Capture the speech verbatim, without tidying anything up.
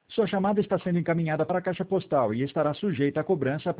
Sua chamada está sendo encaminhada para a caixa postal e estará sujeita a cobrança